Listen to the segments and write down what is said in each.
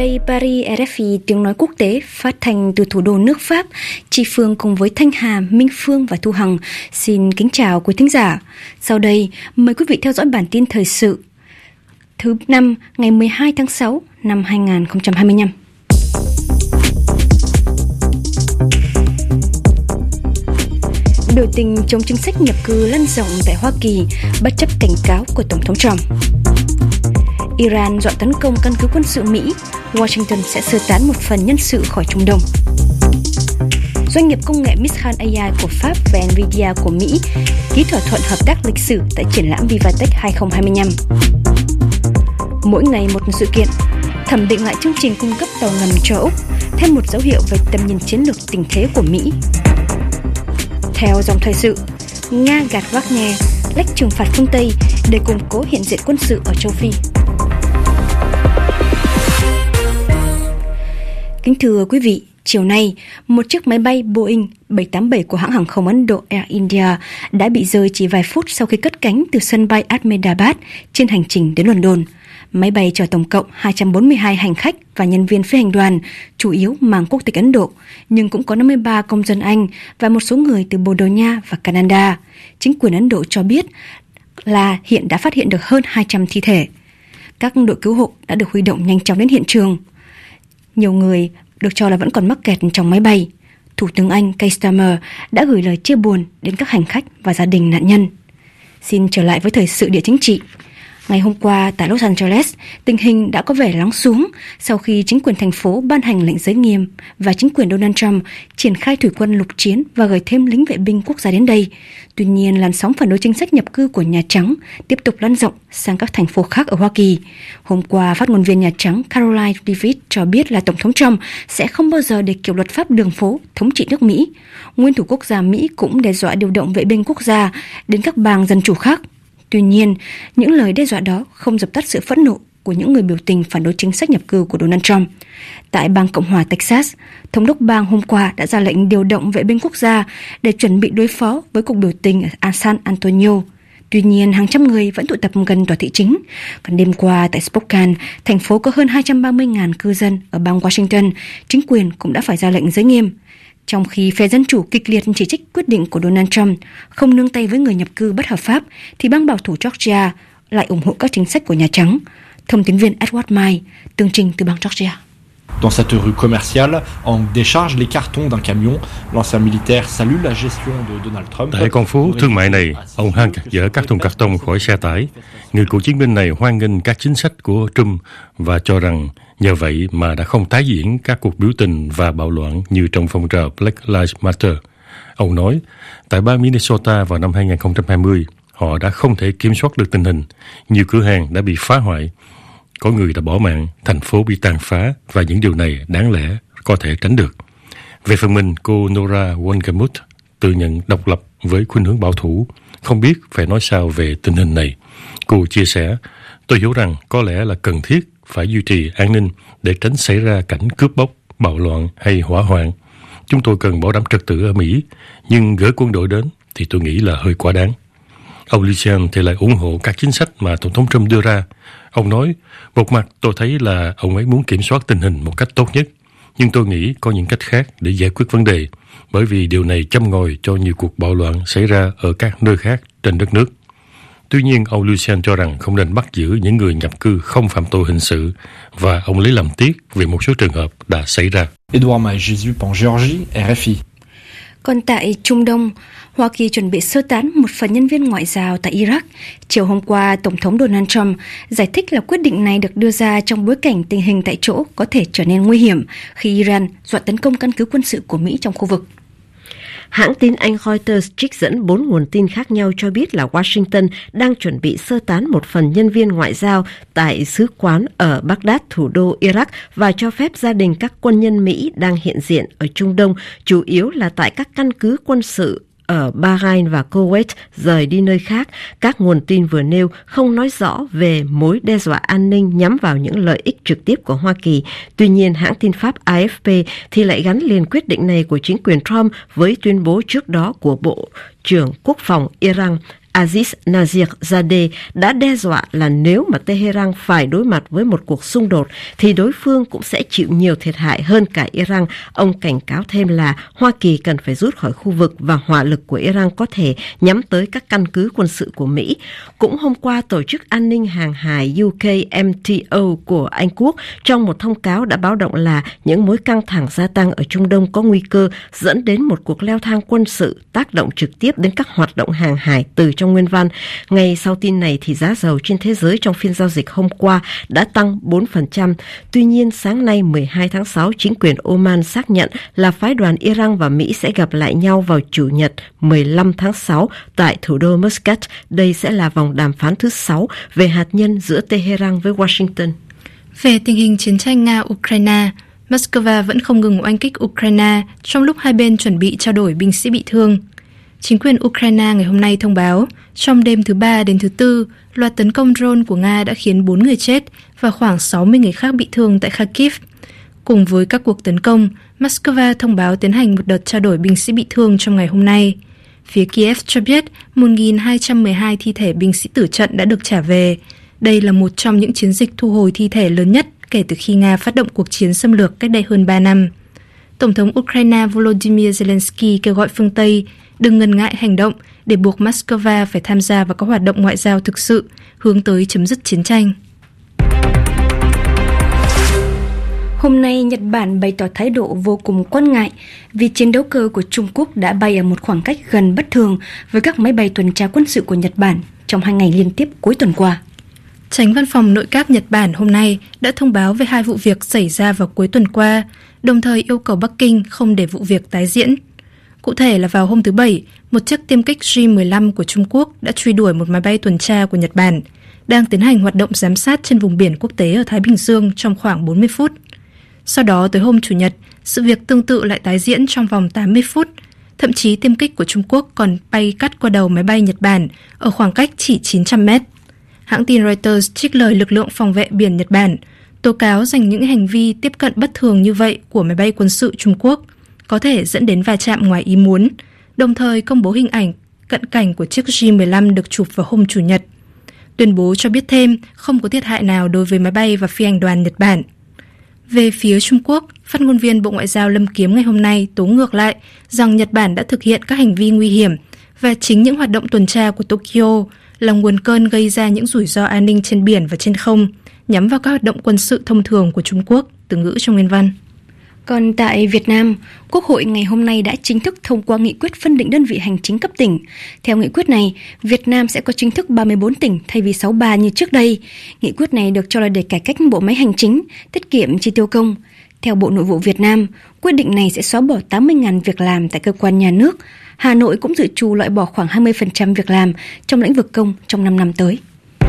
đây Paris, RFI tiếng nói quốc tế phát thanh từ thủ đô nước Pháp. Chị Phương cùng với Thanh Hà, Minh Phương và Thu Hằng xin kính chào quý thính giả. Sau đây mời quý vị theo dõi bản tin thời sự thứ 5 ngày 12 tháng 6 năm 2025. Biểu tình chống chính sách nhập cư lan rộng tại Hoa Kỳ bất chấp cảnh cáo của Tổng thống Trump. Iran dọa tấn công căn cứ quân sự Mỹ, Washington sẽ sơ tán một phần nhân sự khỏi Trung Đông. Doanh nghiệp công nghệ Mistral AI của Pháp và Nvidia của Mỹ ký thỏa thuận hợp tác lịch sử tại triển lãm Vivatech 2025. Mỗi ngày một sự kiện, thẩm định lại chương trình cung cấp tàu ngầm cho Úc, thêm một dấu hiệu về tầm nhìn chiến lược tình thế của Mỹ. Theo dòng thời sự, Nga gạt Wagner lách trừng phạt phương Tây để củng cố hiện diện quân sự ở châu Phi. Kính thưa quý vị, chiều nay, một chiếc máy bay Boeing 787 của hãng hàng không Ấn Độ Air India đã bị rơi chỉ vài phút sau khi cất cánh từ sân bay Ahmedabad trên hành trình đến London. Máy bay chở tổng cộng 242 hành khách và nhân viên phi hành đoàn, chủ yếu mang quốc tịch Ấn Độ, nhưng cũng có 53 công dân Anh và một số người từ Bồ Đào Nha và Canada. Chính quyền Ấn Độ cho biết là hiện đã phát hiện được hơn 200 thi thể. Các đội cứu hộ đã được huy động nhanh chóng đến hiện trường. Nhiều người được cho là vẫn còn mắc kẹt trong máy bay. Thủ tướng Anh Keir Starmer đã gửi lời chia buồn đến các hành khách và gia đình nạn nhân. Xin trở lại với thời sự địa chính trị. Ngày hôm qua tại Los Angeles, tình hình đã có vẻ lắng xuống sau khi chính quyền thành phố ban hành lệnh giới nghiêm và chính quyền Donald Trump triển khai thủy quân lục chiến và gửi thêm lính vệ binh quốc gia đến đây. Tuy nhiên, làn sóng phản đối chính sách nhập cư của Nhà Trắng tiếp tục lan rộng sang các thành phố khác ở Hoa Kỳ. Hôm qua, phát ngôn viên Nhà Trắng Caroline Leavitt cho biết là Tổng thống Trump sẽ không bao giờ để kiểu luật pháp đường phố thống trị nước Mỹ. Nguyên thủ quốc gia Mỹ cũng đe dọa điều động vệ binh quốc gia đến các bang dân chủ khác. Tuy nhiên, những lời đe dọa đó không dập tắt sự phẫn nộ của những người biểu tình phản đối chính sách nhập cư của Donald Trump. Tại bang Cộng hòa Texas, thống đốc bang hôm qua đã ra lệnh điều động vệ binh quốc gia để chuẩn bị đối phó với cuộc biểu tình ở San Antonio. Tuy nhiên, hàng trăm người vẫn tụ tập gần tòa thị chính. Còn đêm qua tại Spokane, thành phố có hơn 230.000 cư dân ở bang Washington, chính quyền cũng đã phải ra lệnh giới nghiêm. Trong khi phe Dân chủ kịch liệt chỉ trích quyết định của Donald Trump không nương tay với người nhập cư bất hợp pháp, thì bang bảo thủ Georgia lại ủng hộ các chính sách của Nhà Trắng. Thông tin viên Edward Mai, tường trình từ bang Georgia. Dans cette rue commerciale, on décharge les cartons d'un camion. L'ancien militaire salue la gestion de Donald Trump. Tại con phố thương mại này, ông Hank dỡ các thùng carton khỏi xe tải. Người cựu chiến binh này hoan nghênh các chính sách của Trump và cho rằng nhờ vậy mà đã không tái diễn các cuộc biểu tình và bạo loạn như trong phong trào Black Lives Matter. Ông nói, tại bang Minnesota vào năm 2020, họ đã không thể kiểm soát được tình hình. Nhiều cửa hàng đã bị phá hoại. Có người đã bỏ mạng, thành phố bị tàn phá và những điều này đáng lẽ có thể tránh được. Về phần mình, cô Nora Wollgemuth tự nhận độc lập với khuynh hướng bảo thủ, không biết phải nói sao về tình hình này. Cô chia sẻ, tôi hiểu rằng có lẽ là cần thiết phải duy trì an ninh để tránh xảy ra cảnh cướp bóc, bạo loạn hay hỏa hoạn. Chúng tôi cần bảo đảm trật tự ở Mỹ, nhưng gửi quân đội đến thì tôi nghĩ là hơi quá đáng. Ông Lucien thì lại ủng hộ các chính sách mà Tổng thống Trump đưa ra. Ông nói, một mặt tôi thấy là ông ấy muốn kiểm soát tình hình một cách tốt nhất, nhưng tôi nghĩ có những cách khác để giải quyết vấn đề, bởi vì điều này châm ngòi cho nhiều cuộc bạo loạn xảy ra ở các nơi khác trên đất nước. Tuy nhiên, ông Lucien cho rằng không nên bắt giữ những người nhập cư không phạm tội hình sự, và ông lấy làm tiếc về một số trường hợp đã xảy ra. Edouard Maé-Jésus en Géorgie, RFI. Còn tại Trung Đông, Hoa Kỳ chuẩn bị sơ tán một phần nhân viên ngoại giao tại Iraq. Chiều hôm qua, Tổng thống Donald Trump giải thích là quyết định này được đưa ra trong bối cảnh tình hình tại chỗ có thể trở nên nguy hiểm khi Iran dọa tấn công căn cứ quân sự của Mỹ trong khu vực. Hãng tin Anh Reuters trích dẫn 4 nguồn tin khác nhau cho biết là Washington đang chuẩn bị sơ tán một phần nhân viên ngoại giao tại sứ quán ở Baghdad, thủ đô Iraq, và cho phép gia đình các quân nhân Mỹ đang hiện diện ở Trung Đông, chủ yếu là tại các căn cứ quân sự ở Bahrain và Kuwait, rời đi nơi khác. Các nguồn tin vừa nêu không nói rõ về mối đe dọa an ninh nhắm vào những lợi ích trực tiếp của Hoa Kỳ. Tuy nhiên, hãng tin Pháp AFP thì lại gắn liền quyết định này của chính quyền Trump với tuyên bố trước đó của Bộ trưởng Quốc phòng Iran Aziz Nazir-Zadeh đã đe dọa là nếu mà Tehran phải đối mặt với một cuộc xung đột thì đối phương cũng sẽ chịu nhiều thiệt hại hơn cả Iran. Ông cảnh cáo thêm là Hoa Kỳ cần phải rút khỏi khu vực và hỏa lực của Iran có thể nhắm tới các căn cứ quân sự của Mỹ. Cũng hôm qua, Tổ chức An ninh Hàng hải UKMTO của Anh Quốc trong một thông cáo đã báo động là những mối căng thẳng gia tăng ở Trung Đông có nguy cơ dẫn đến một cuộc leo thang quân sự tác động trực tiếp đến các hoạt động hàng hải từ trong nguyên văn. Ngay sau tin này thì giá dầu trên thế giới trong phiên giao dịch hôm qua đã tăng 4%. Tuy nhiên, sáng nay 12 tháng 6, chính quyền Oman xác nhận là phái đoàn Iran và Mỹ sẽ gặp lại nhau vào Chủ nhật 15 tháng 6 tại thủ đô Muscat. Đây sẽ là vòng đàm phán thứ 6 về hạt nhân giữa Tehran với Washington. Về tình hình chiến tranh Nga-Ukraine, Moscow vẫn không ngừng oanh kích Ukraine trong lúc hai bên chuẩn bị trao đổi binh sĩ bị thương. Chính quyền Ukraine ngày hôm nay thông báo, trong đêm thứ Ba đến thứ Tư, loạt tấn công drone của Nga đã khiến 4 người chết và khoảng 60 người khác bị thương tại Kharkiv. Cùng với các cuộc tấn công, Moscow thông báo tiến hành một đợt trao đổi binh sĩ bị thương trong ngày hôm nay. Phía Kiev cho biết 1.212 thi thể binh sĩ tử trận đã được trả về. Đây là một trong những chiến dịch thu hồi thi thể lớn nhất kể từ khi Nga phát động cuộc chiến xâm lược cách đây hơn 3 năm. Tổng thống Ukraine Volodymyr Zelensky kêu gọi phương Tây đừng ngần ngại hành động để buộc Moscow phải tham gia vào các hoạt động ngoại giao thực sự hướng tới chấm dứt chiến tranh. Hôm nay, Nhật Bản bày tỏ thái độ vô cùng quan ngại vì chiến đấu cơ của Trung Quốc đã bay ở một khoảng cách gần bất thường với các máy bay tuần tra quân sự của Nhật Bản trong 2 ngày liên tiếp cuối tuần qua. Chánh văn phòng nội các Nhật Bản hôm nay đã thông báo về 2 vụ việc xảy ra vào cuối tuần qua, đồng thời yêu cầu Bắc Kinh không để vụ việc tái diễn. Cụ thể là vào hôm thứ Bảy, một chiếc tiêm kích J-15 của Trung Quốc đã truy đuổi một máy bay tuần tra của Nhật Bản, đang tiến hành hoạt động giám sát trên vùng biển quốc tế ở Thái Bình Dương trong khoảng 40 phút. Sau đó tới hôm Chủ nhật, sự việc tương tự lại tái diễn trong vòng 80 phút. Thậm chí tiêm kích của Trung Quốc còn bay cắt qua đầu máy bay Nhật Bản ở khoảng cách chỉ 900 mét. Hãng tin Reuters trích lời lực lượng phòng vệ biển Nhật Bản, tố cáo rằng những hành vi tiếp cận bất thường như vậy của máy bay quân sự Trung Quốc có thể dẫn đến va chạm ngoài ý muốn, đồng thời công bố hình ảnh cận cảnh của chiếc J-15 được chụp vào hôm Chủ nhật. Tuyên bố cho biết thêm không có thiệt hại nào đối với máy bay và phi hành đoàn Nhật Bản. Về phía Trung Quốc, phát ngôn viên Bộ Ngoại giao Lâm Kiếm ngày hôm nay tố ngược lại rằng Nhật Bản đã thực hiện các hành vi nguy hiểm và chính những hoạt động tuần tra của Tokyo là nguồn cơn gây ra những rủi ro an ninh trên biển và trên không, nhắm vào các hoạt động quân sự thông thường của Trung Quốc, từ ngữ trong nguyên văn. Còn tại Việt Nam, Quốc hội ngày hôm nay đã chính thức thông qua nghị quyết phân định đơn vị hành chính cấp tỉnh. Theo nghị quyết này, Việt Nam sẽ có chính thức 34 tỉnh thay vì 63 như trước đây. Nghị quyết này được cho là để cải cách bộ máy hành chính, tiết kiệm chi tiêu công. Theo Bộ Nội vụ Việt Nam, quyết định này sẽ xóa bỏ 80.000 việc làm tại cơ quan nhà nước. Hà Nội cũng dự trù loại bỏ khoảng 20% việc làm trong lĩnh vực công trong 5 năm tới.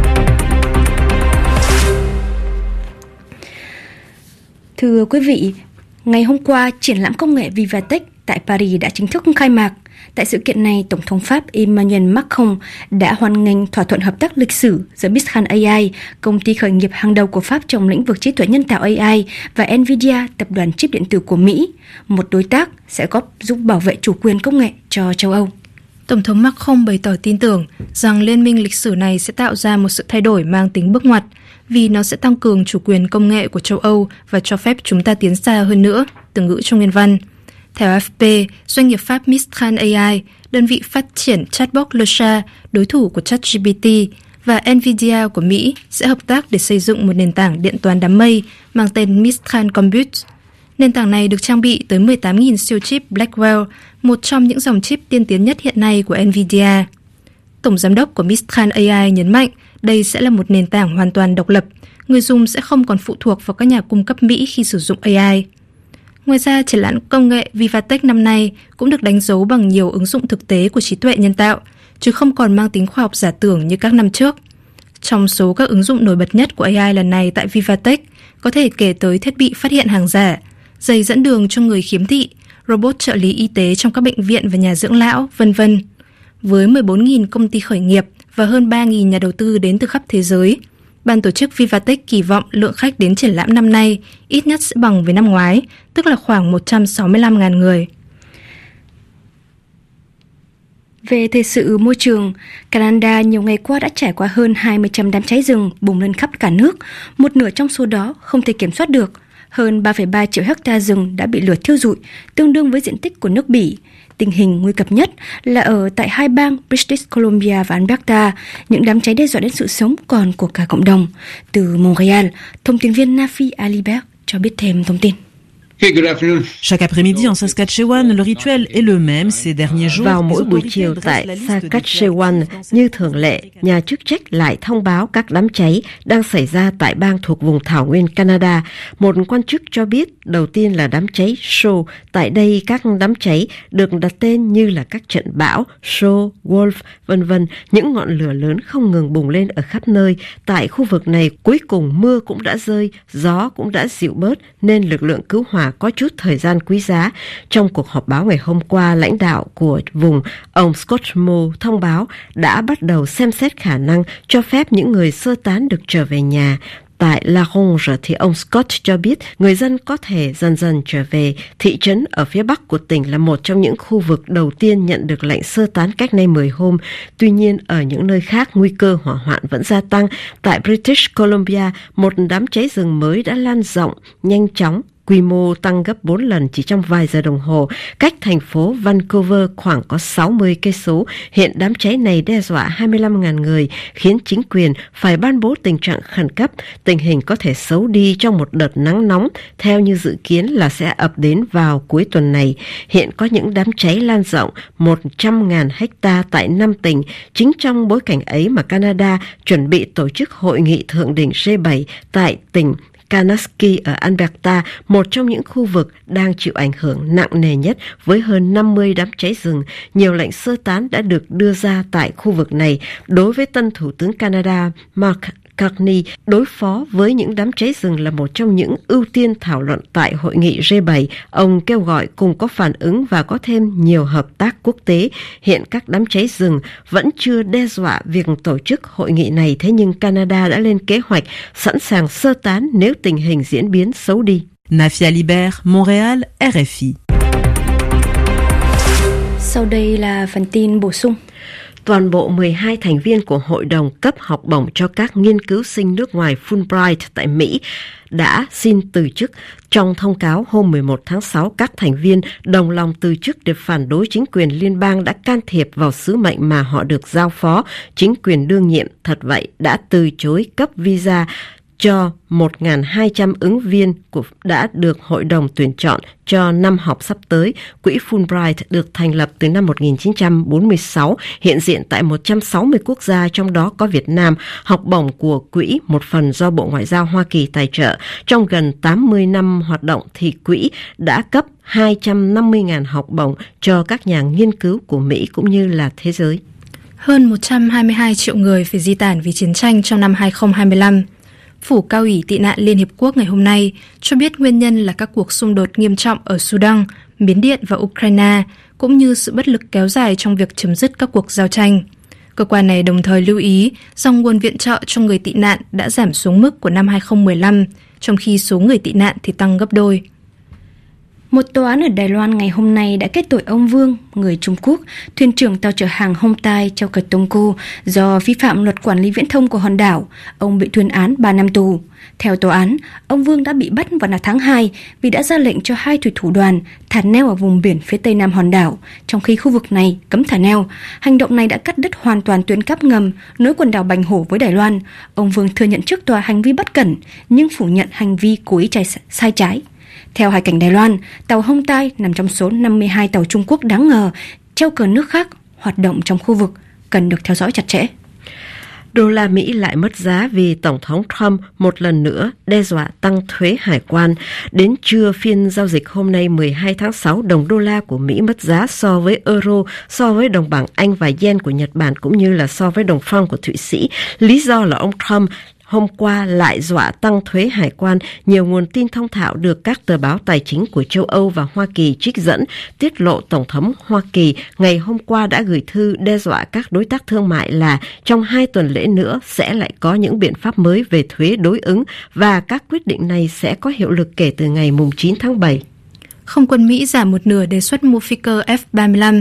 Thưa quý vị, ngày hôm qua, triển lãm công nghệ Vivatech tại Paris đã chính thức khai mạc. Tại sự kiện này, Tổng thống Pháp Emmanuel Macron đã hoan nghênh thỏa thuận hợp tác lịch sử giữa Mistral AI, công ty khởi nghiệp hàng đầu của Pháp trong lĩnh vực trí tuệ nhân tạo AI, và Nvidia, tập đoàn chip điện tử của Mỹ, một đối tác sẽ góp giúp bảo vệ chủ quyền công nghệ cho châu Âu. Tổng thống Macron bày tỏ tin tưởng rằng liên minh lịch sử này sẽ tạo ra một sự thay đổi mang tính bước ngoặt, vì nó sẽ tăng cường chủ quyền công nghệ của châu Âu và cho phép chúng ta tiến xa hơn nữa, từ ngữ trong nguyên văn. Theo AFP, doanh nghiệp Pháp Mistral AI, đơn vị phát triển chatbot Lusha, đối thủ của ChatGPT, và Nvidia của Mỹ sẽ hợp tác để xây dựng một nền tảng điện toán đám mây mang tên Mistral Compute. Nền tảng này được trang bị tới 18.000 siêu chip Blackwell, một trong những dòng chip tiên tiến nhất hiện nay của Nvidia. Tổng giám đốc của Mistral AI nhấn mạnh đây sẽ là một nền tảng hoàn toàn độc lập, người dùng sẽ không còn phụ thuộc vào các nhà cung cấp Mỹ khi sử dụng AI. Ngoài ra, triển lãm công nghệ Vivatech năm nay cũng được đánh dấu bằng nhiều ứng dụng thực tế của trí tuệ nhân tạo, chứ không còn mang tính khoa học giả tưởng như các năm trước. Trong số các ứng dụng nổi bật nhất của AI lần này tại Vivatech có thể kể tới thiết bị phát hiện hàng giả, giày dẫn đường cho người khiếm thị, robot trợ lý y tế trong các bệnh viện và nhà dưỡng lão, v.v. Với 14.000 công ty khởi nghiệp và hơn 3.000 nhà đầu tư đến từ khắp thế giới, ban tổ chức Vivatech kỳ vọng lượng khách đến triển lãm năm nay ít nhất sẽ bằng với năm ngoái, tức là khoảng 165.000 người. Về thời sự môi trường, Canada nhiều ngày qua đã trải qua hơn 20 đám cháy rừng bùng lên khắp cả nước, một nửa trong số đó không thể kiểm soát được. Hơn 3,3 triệu hectare rừng đã bị lửa thiêu rụi, tương đương với diện tích của nước Bỉ. Tình hình nguy cấp nhất là ở tại hai bang British Columbia và Alberta, những đám cháy đe dọa đến sự sống còn của cả cộng đồng. Từ Montréal, thông tin viên Nafi Alibert cho biết thêm thông tin. Chaque après-midi en Saskatchewan, le rituel est le même ces derniers jours. Vào mỗi buổi chiều tại Saskatchewan, như thường lệ, nhà chức trách lại thông báo các đám cháy đang xảy ra tại bang thuộc vùng thảo nguyên Canada. Một quan chức cho biết đầu tiên là đám cháy Shaw. Tại đây, các đám cháy được đặt tên như là các trận bão, Shaw, Wolf, v.v. Những ngọn lửa lớn không ngừng bùng lên ở khắp nơi. Tại khu vực này, cuối cùng mưa cũng đã rơi, gió cũng đã dịu bớt, nên lực lượng cứu hỏa có chút thời gian quý giá. Trong cuộc họp báo ngày hôm qua, lãnh đạo của vùng, ông Scott Moe thông báo đã bắt đầu xem xét khả năng cho phép những người sơ tán được trở về nhà. Tại La Ronge thì ông Scott cho biết người dân có thể dần dần trở về. Thị trấn ở phía bắc của tỉnh là một trong những khu vực đầu tiên nhận được lệnh sơ tán cách nay 10 hôm. Tuy nhiên, ở những nơi khác, nguy cơ hỏa hoạn vẫn gia tăng. Tại British Columbia, một đám cháy rừng mới đã lan rộng, nhanh chóng. Quy mô tăng gấp 4 lần chỉ trong vài giờ đồng hồ, cách thành phố Vancouver khoảng có 60 cây số. Hiện đám cháy này đe dọa 25.000 người, khiến chính quyền phải ban bố tình trạng khẩn cấp. Tình hình có thể xấu đi trong một đợt nắng nóng, theo như dự kiến là sẽ ập đến vào cuối tuần này. Hiện có những đám cháy lan rộng 100.000 hecta tại 5 tỉnh. Chính trong bối cảnh ấy mà Canada chuẩn bị tổ chức hội nghị thượng đỉnh G7 tại tỉnh Kanasky ở Alberta, một trong những khu vực đang chịu ảnh hưởng nặng nề nhất với hơn 50 đám cháy rừng. Nhiều lệnh sơ tán đã được đưa ra tại khu vực này. Đối với tân Thủ tướng Canada Mark Carney, đối phó với những đám cháy rừng là một trong những ưu tiên thảo luận tại hội nghị G7. Ông kêu gọi cùng có phản ứng và có thêm nhiều hợp tác quốc tế. Hiện các đám cháy rừng vẫn chưa đe dọa việc tổ chức hội nghị này, thế nhưng Canada đã lên kế hoạch sẵn sàng sơ tán nếu tình hình diễn biến xấu đi. Nafi Alibert, Montréal, RFI. Sau đây là phần tin bổ sung. Toàn bộ 12 thành viên của Hội đồng cấp học bổng cho các nghiên cứu sinh nước ngoài Fulbright tại Mỹ đã xin từ chức. Trong thông cáo hôm 11 tháng 6, các thành viên đồng lòng từ chức để phản đối chính quyền liên bang đã can thiệp vào sứ mệnh mà họ được giao phó. Chính quyền đương nhiệm, thật vậy, đã từ chối cấp visa cho 1.200 ứng viên đã được hội đồng tuyển chọn cho năm học sắp tới. Quỹ Fulbright được thành lập từ năm 1946, hiện diện tại 160 quốc gia, trong đó có Việt Nam. Học bổng của quỹ, một phần do Bộ Ngoại giao Hoa Kỳ tài trợ. Trong gần 80 năm hoạt động thì quỹ đã cấp 250.000 học bổng cho các nhà nghiên cứu của Mỹ cũng như là thế giới. Hơn 122 triệu người phải di tản vì chiến tranh trong năm 2025. Phủ Cao ủy Tị nạn Liên Hiệp Quốc ngày hôm nay cho biết nguyên nhân là các cuộc xung đột nghiêm trọng ở Sudan, Miến Điện và Ukraine, cũng như sự bất lực kéo dài trong việc chấm dứt các cuộc giao tranh. Cơ quan này đồng thời lưu ý dòng nguồn viện trợ cho người tị nạn đã giảm xuống mức của năm 2015, trong khi số người tị nạn thì tăng gấp đôi. Một tòa án ở Đài Loan ngày hôm nay đã kết tội ông Vương, người Trung Quốc, thuyền trưởng tàu chở hàng Hongtai treo cờ Tông Cô do vi phạm luật quản lý viễn thông của hòn đảo. Ông bị tuyên án 3 năm tù. Theo tòa án, ông Vương đã bị bắt vào tháng 2 vì đã ra lệnh cho 2 thủy thủ đoàn thả neo ở vùng biển phía tây nam hòn đảo, trong khi khu vực này cấm thả neo. Hành động này đã cắt đứt hoàn toàn tuyến cáp ngầm nối quần đảo Bành Hổ với Đài Loan. Ông Vương thừa nhận trước tòa hành vi bất cẩn, nhưng phủ nhận hành vi cố ý sai trái. Theo Hải cảnh Đài Loan, tàu Hongtai nằm trong số 52 tàu Trung Quốc đáng ngờ treo cờ nước khác hoạt động trong khu vực, cần được theo dõi chặt chẽ. Đô la Mỹ lại mất giá vì Tổng thống Trump một lần nữa đe dọa tăng thuế hải quan. Đến trưa phiên giao dịch hôm nay 12 tháng 6, đồng đô la của Mỹ mất giá so với euro, so với đồng bảng Anh và yen của Nhật Bản cũng như là so với đồng franc của Thụy Sĩ. Lý do là ông Trump hôm qua lại dọa tăng thuế hải quan. Nhiều nguồn tin thông thạo được các tờ báo tài chính của châu Âu và Hoa Kỳ trích dẫn tiết lộ Tổng thống Hoa Kỳ ngày hôm qua đã gửi thư đe dọa các đối tác thương mại là trong 2 tuần lễ nữa sẽ lại có những biện pháp mới về thuế đối ứng và các quyết định này sẽ có hiệu lực kể từ ngày 9 tháng 7. Không quân Mỹ giảm một nửa đề xuất mua phi cơ F-35.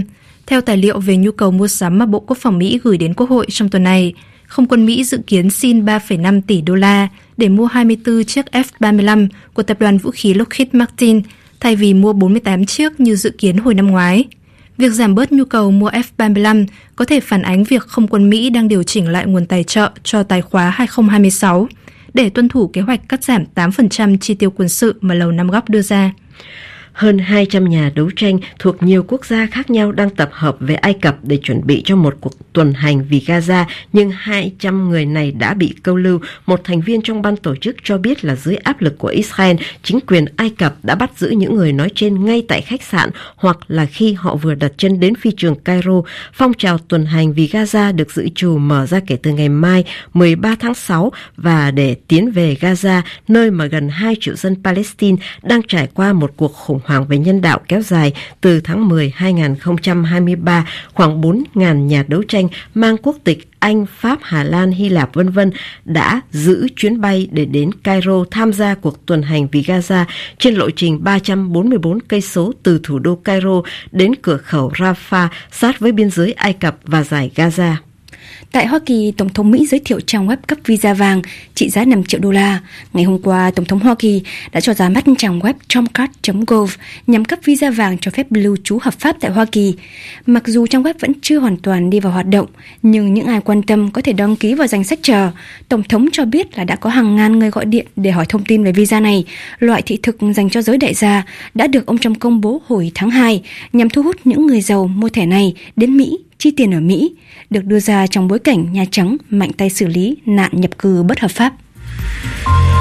Theo tài liệu về nhu cầu mua sắm mà Bộ Quốc phòng Mỹ gửi đến Quốc hội trong tuần này, Không quân Mỹ dự kiến xin 3,5 tỷ đô la để mua 24 chiếc F-35 của tập đoàn vũ khí Lockheed Martin thay vì mua 48 chiếc như dự kiến hồi năm ngoái. Việc giảm bớt nhu cầu mua F-35 có thể phản ánh việc Không quân Mỹ đang điều chỉnh lại nguồn tài trợ cho tài khóa 2026 để tuân thủ kế hoạch cắt giảm 8% chi tiêu quân sự mà Lầu Năm Góc đưa ra. Hơn 200 nhà đấu tranh thuộc nhiều quốc gia khác nhau đang tập hợp về Ai Cập để chuẩn bị cho một cuộc tuần hành vì Gaza, nhưng 200 người này đã bị câu lưu. Một thành viên trong ban tổ chức cho biết là dưới áp lực của Israel, chính quyền Ai Cập đã bắt giữ những người nói trên ngay tại khách sạn hoặc là khi họ vừa đặt chân đến phi trường Cairo. Phong trào tuần hành vì Gaza được dự trù mở ra kể từ ngày mai 13 tháng 6 và để tiến về Gaza, nơi mà gần 2 triệu dân Palestine đang trải qua một cuộc khủng hoảng về nhân đạo kéo dài từ tháng 10 2023, khoảng 4.000 nhà đấu tranh mang quốc tịch Anh, Pháp, Hà Lan, Hy Lạp v.v. đã giữ chuyến bay để đến Cairo tham gia cuộc tuần hành vì Gaza trên lộ trình 344 cây số từ thủ đô Cairo đến cửa khẩu Rafah sát với biên giới Ai Cập và dải Gaza. Tại Hoa Kỳ, Tổng thống Mỹ giới thiệu trang web cấp visa vàng trị giá 5 triệu đô la. Ngày hôm qua, Tổng thống Hoa Kỳ đã cho ra mắt trang web trumcard.gov nhằm cấp visa vàng cho phép lưu trú hợp pháp tại Hoa Kỳ. Mặc dù trang web vẫn chưa hoàn toàn đi vào hoạt động, nhưng những ai quan tâm có thể đăng ký vào danh sách chờ. Tổng thống cho biết là đã có hàng ngàn người gọi điện để hỏi thông tin về visa này, loại thị thực dành cho giới đại gia đã được ông Trump công bố hồi tháng 2 nhằm thu hút những người giàu mua thẻ này đến Mỹ, chi tiền ở Mỹ, được đưa ra trong bối cảnh Nhà Trắng mạnh tay xử lý nạn nhập cư bất hợp pháp.